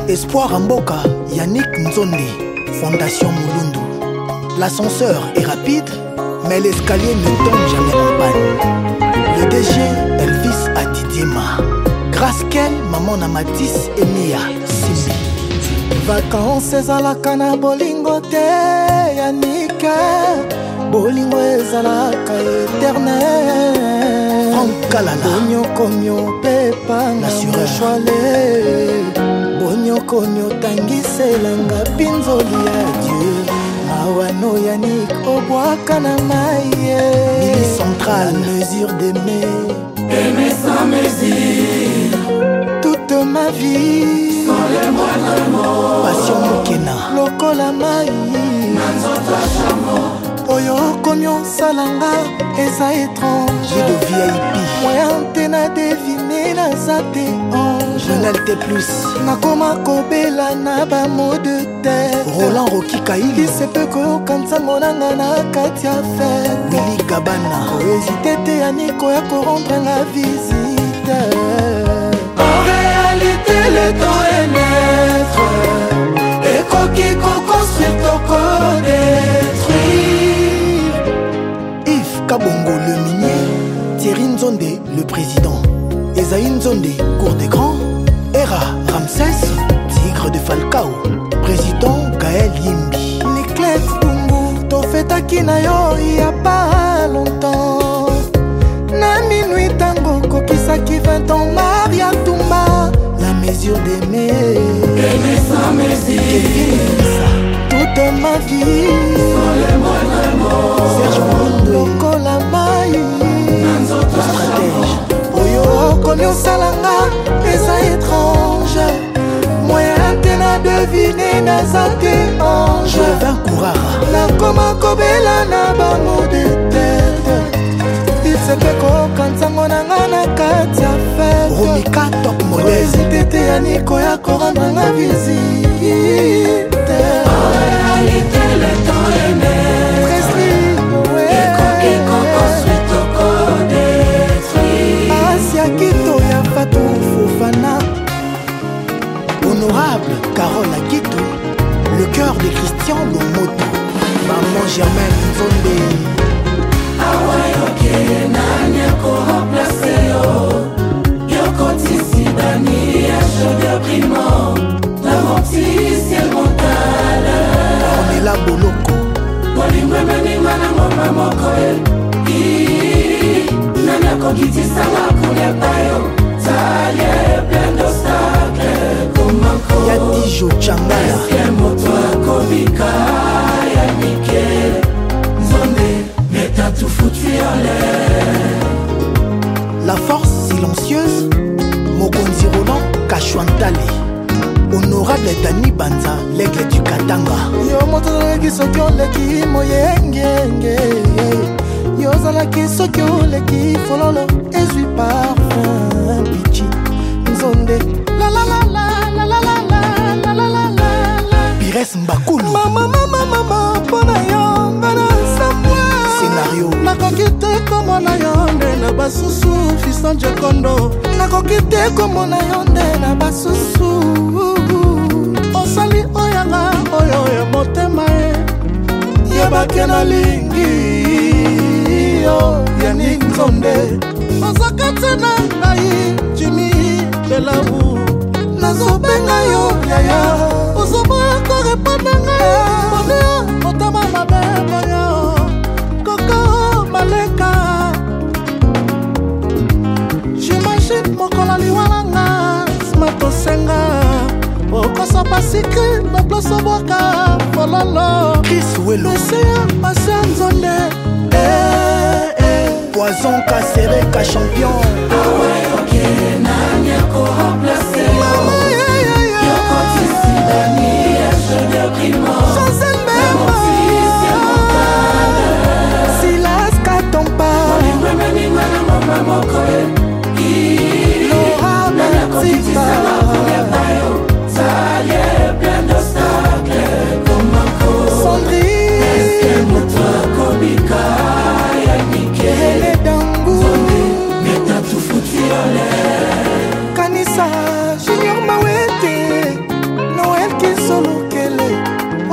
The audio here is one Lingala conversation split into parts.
Espoir Amboka, Yannick Nzonde, Fondation Mulundu. L'ascenseur est rapide, mais l'escalier ne tombe jamais en panne. Le DG Elvis Adidiema. Grâce qu'elle, maman Namatis et Mia Simbi. Vacances ezalaka na bolingo te Yannick. Bolingo ezalaka éternel. Franck Kalala. Bonyokomyo pepa na moshwale. Bonyokomyo tangiselanga pinzoli ya Dieu. Mawano Yannick obwaka na maye. Mili centrale. Mesure d'aimer. Aimer sans mesure. Toute ma vie. Sans le moindre mot. Passion Mokena. Lokola mai. Nanzoto chamo. Oyo komyo salanga eza étrange. Vie de VIP. Moyen te na devine naza te ange. Journal T+. Nakoma kobela na ba mot de terre. Roland Rocky Kaili. Isepe koyoka nzango nanga na kati ya fete. Willy Gabana. Koezite te ya niko ya korendre nga visite. En réalité le temps est maître. Ekoki koconstruire toko-détruire. Kabongo le minier, Thierry Nzonde le président, Esaïe Nzonde cour des grands, Hera Ramsès, tigre de Falcao, président Gaël Yimbi. Niclette Bungu, tofetaki na yo y'a pas longtemps. Na minuit tango kokisaki 20 ans Maria Toumba. La mesure d'aimer. Aimer sans mesure. Toute ma vie. Sans le moindre mot. Serge Mondo. Lokola mai. Nanzoto stratège. Oyo komyo salanga eza étrange. Moyen te na devine naza te ange. Je vins Kourara. Nakoma kobela na ba mot de tête. Isepe koyoka nzango nanga na kati ya fete. Romika top modèle. Ezite te ya niko ya korendre nga visite. En réalité le temps est maître. Presley, Ekoki koconstruire toko-détruire. Asia Kito ya Fatou Fofana. Honorable Carole Akito, le cœur de Christian Lomoto. Maman Germaine Nzonde. Awayoke nani ako remplace yo. Yoko tisi dani ya chaude primo. Lavantisi el montale. Ornella Boloko. Bolingo emeninga na ngoma moko nani akokitisa makulepa yo. Talie plein d'obstacles komako. Yatijo Changala. Eske moto akobika ya nike. Nzonde meta tout foutu en l'air. La force silencieuse, Mokonzi Roland Kachouantale. Honorable Dani Banza, l'aigle du Katanga. Yo moto zalaki soki oleki moyengenge. Yo zalaki soki oleki fololo ezwi parfum pichi. Nzonde la la la la la la la la la la la. Pires Mbakulu. Mama mama mama pona yo ngana samwa. Scénario. Nakoki te komona yo nde na basusu Fiston Jekondo. Nakoki te komona yo nde na basusu. Osali oyanga oyo ya motema e. Yebake na lingi yo Yannick Nzonde. Ozaka te na ngai Jimmy Belabu. Nazobenga yo yaya. Ozoboya korepanda ngai. Bonea motema mabe boyo. Koko maleka. J'imagine mokola liwalanga. Smato senga. Okosa pasikri na place obwaka fololo. Chris Welo. Meseya Masia Nzonde. Poison Kasereka champion. Awayoke nani ako remplace yo. Yoko tisi dani ya chaude primo. Lavantisi el montale. Silas Katompa. Bolingo emeninga na ngoma moko nani akokitisa makulepa yo. Talie plein d'obstacles komako. Sandrine. Eske moto akobika ya nike. Ele Dangu. Meta tout foutu en l'air. Kanisa Junior Mawete.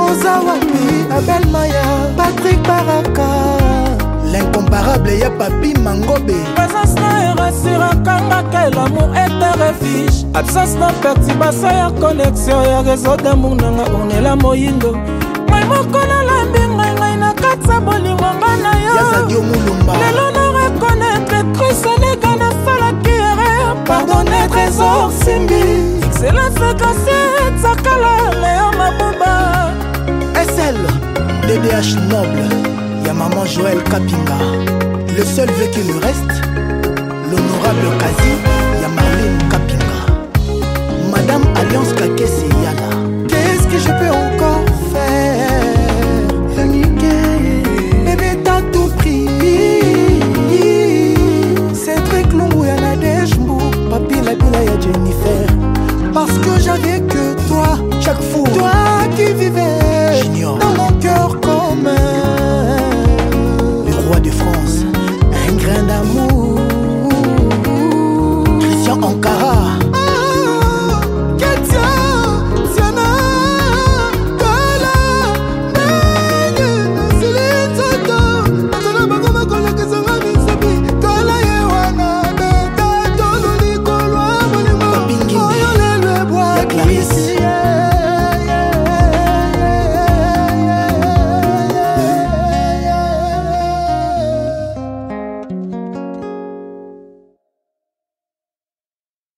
oza wapi Abel Maya Patrick Baraka l'incomparable ya Papi Mangobe. Présence na rassuraka que l'amour est refuge. Absence na perturbation ya connexion ya réseau d'amour nanga onela moyindo. Moi moko na lambi ngai na katsa bolingo ngana yo. Yazadio Mulumba. Lelo na reconnaître Christ na sala qui erreur. Pardonner trésor simbi. Excellence grâce sakala Léo Mabouba. SL DDH Noble. Ya maman Joël Kapinga. Le seul vécu nous reste, l'honorable Kazi.